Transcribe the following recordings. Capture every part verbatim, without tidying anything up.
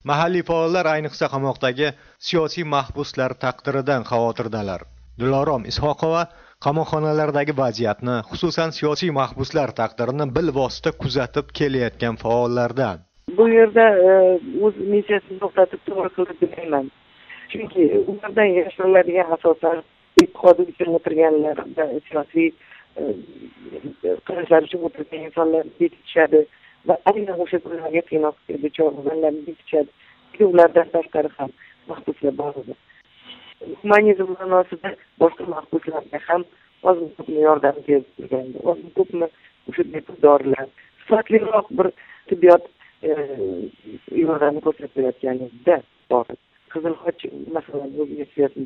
Mahalliy faollar ayniqsa qamoqdagi siyosiy mahbuslar taqdiridan xavotirdalar. Dilorom Ishoqova qamoqxonalardagi vaziyatni, xususan siyosiy mahbuslar taqdirini bilvosita kuzatib kelayotgan faollardan. Bu yerda o'z missiyasini to'xtatib to'g'ri qildi demayman. Chunki ulardan yashiriladigan asosan iqtisodiy uchun o'tirganlar, siyosiy qilishlar uchun o'tirgan insonlar yetishadi va aynan o'sha kunlarga qiynoqqa duchor bo'lganlar yetishadi. Ulardan tashqari ham mahbuslar bor edi. Humanizm ma'nosida boshqa mahbuslarga ham oz-ko'pmi yordam bergandi. Oz-ko'pmi o'sha dorilar, sifatliroq bir tibbiyot yordami ko'rsatilayotganida bor. Qizil Xoch masalan bu missiyasini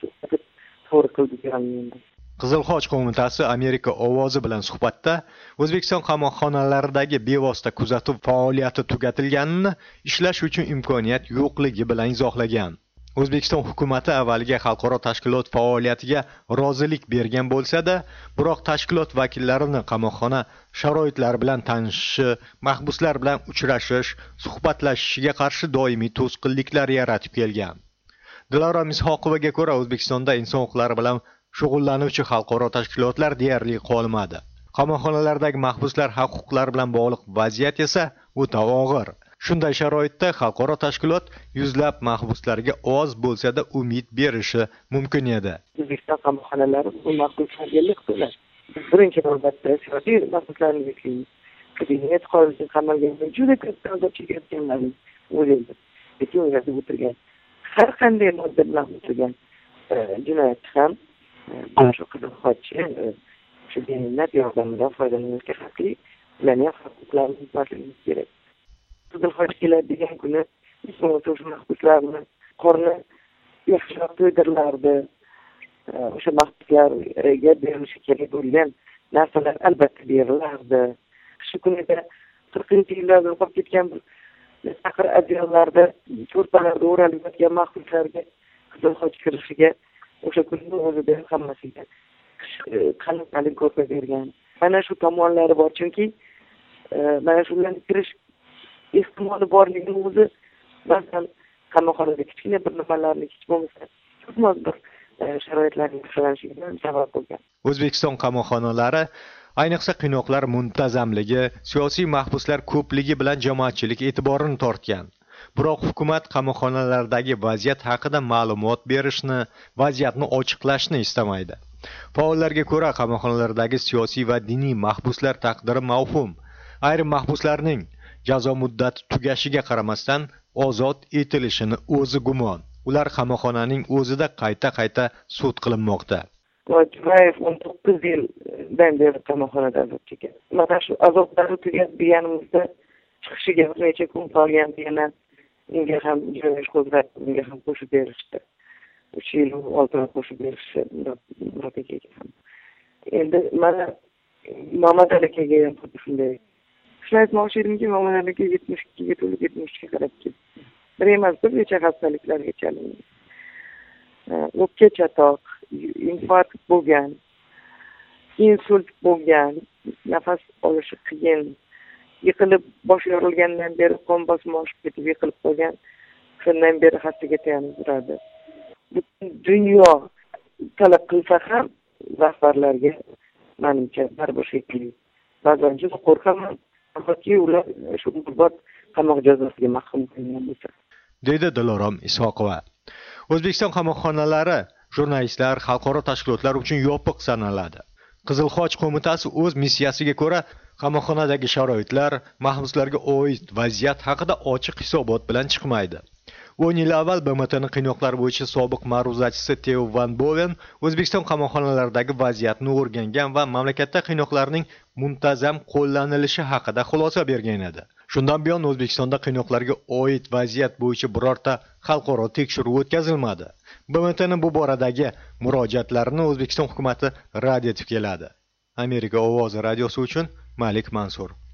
to'g'ri qildi deyaman. Qizil Xoch qo'mitasi Amerika ovozi bilan suhbatda O'zbekiston qamoqxonalaridagi bevosita kuzatuv faoliyati tugatilganini, ishlash uchun imkoniyat yo'qligi bilan izohlagan. O'zbekiston hukumati avvaliga xalqaro tashkilot faoliyatiga rozilik bergan bo'lsa-da, biroq tashkilot vakillarini qamoqxona sharoitlari bilan tanishishi, mahbuslar bilan uchrashish, suhbatlashishiga qarshi doimiy to'sqinliklar yaratib kelgan. Dilorom Ishoqovaga ko'ra, O'zbekistonda inson huquqlari bilan shug'ullanuvchi xalqaro tashkilotlar deyarli qolmadi. Qamoqxonalardagi mahbuslar huquqlari bilan bog'liq vaziyat esa o'ta og'ir. Shunday sharoitda xalqaro tashkilot yuzlab mahbuslarga oz bo'lsa-da umid berishi mumkin edi. O'zbekiston qamoqxonalari bu mahbuslarga liq to'ladi. Birinchi navbatda siyosiy mahbuslarni beklaymiz. Kabinет qolishni qamalganda juda ko'p azob chekayotganlarni o'ylaydi. Lekin u yerda o'tirgan har qanday modda bilan o'tirgan jinoyatchi ham mana shu Qizil Xoch shu mehnat yordamidan foydalanishga haqli, ularni huquqlarini himoya kerak. Qizil Xoch keladigan kuni o'sha mahbuslarni qorni yaxshiroq to'ydirilardi. O'sha mahbuslarga berilishi kerak bo'lgan narsalar albatta berilardi. Shu kunida qirqinchi yillarda qolib ketgan taqir adyollarda cho'rpalarda o'ralib yotgan mahbuslarga Qizil Xoch kirishiga o'sha kunni o'zida hammasiga qalin-qalin ko'rpa bergan. Mana shu tomonlari bor, chunki mana shularga kirish ehtimoli borligini o'zi masalan qamoqxonada kichkina bir nimalarni hech bo'lmasa o'zmoz bir sharoitlarning yaxshilanishiga sabab bo'lgan. O'zbekiston qamoqxonalari ayniqsa qiynoqlar muntazamligi, siyosiy mahbuslar ko'pligi bilan jamoatchilik e'tiborini tortgan. Biroq hukumat qamoqxonalardagi vaziyat haqida ma'lumot berishni, vaziyatni ochiqlashni istamaydi. Faollarga ko'ra, qamoqxonalardagi siyosiy va diniy mahbuslar taqdiri mavhum. Ayrim mahbuslarning jazo muddati tugashiga qaramasdan ozod etilishini o'zi gumon. Ular qamoqxonaning o'zida qayta-qayta sud qilinmoqda. To'qqiz o'n to'qqiz yildan beri qamoqxonada azob chekyapti. Mana shu azoblari tugab deganimizda chiqishiga bir necha kun qolgan yana unga ham jinoyat qo'zg'atib, unga ham qo'shib berishdi. uch yil oltin qo'shib berishdi. Endi mana Muhammad akaga ham xuddi shunday. Shuni aytmoqchi edimki, Muhammad aka yetmish ikkiga to'lib yetmish uchga qarab ketdi. Bir emas, bir necha xastaliklarga chalindi. O'pka chatoq, infarkt bo'lgan, insult bo'lgan, nafas olishi qiyin, yiqilib bosh yorilgandan beri qon bosimi oshib ketib yiqilib qolgan, shundan beri hastaga tayanib turadi. Butun dunyo talab qilsa ham rahbarlarga menimcha baribir shekilli. Ba'zan juda qo'rqaman, hattoki ular shu umrbod qamoq jazosiga mahkum qilingan bo'lsa. Deydi Dilorom Ishoqova. O'zbekiston qamoqxonalari jurnalistlar, xalqaro tashkilotlar uchun yopiq sanaladi. Qizil Xoch qo'mitasi o'z missiyasiga ko'ra qamoqxonadagi sharoitlar, mahbuslarga oid vaziyat haqida ochiq hisobot bilan chiqmaydi. o'n yil avval B M Tning qiynoqlar bo'yicha sobiq ma'ruzachisi Teo Van Boven O'zbekiston qamoqxonalaridagi vaziyatni o'rgangan va mamlakatda qiynoqlarning muntazam qo'llanilishi haqida xulosa bergan edi. Shundan buyon O'zbekistonda qiynoqlarga oid vaziyat bo'yicha birorta xalqaro tekshiruv o'tkazilmadi. B M Tning bu boradagi murojaatlarini O'zbekiston hukumatati rad etib keladi. Amerika ovozi radiosi uchun Malik Mansur.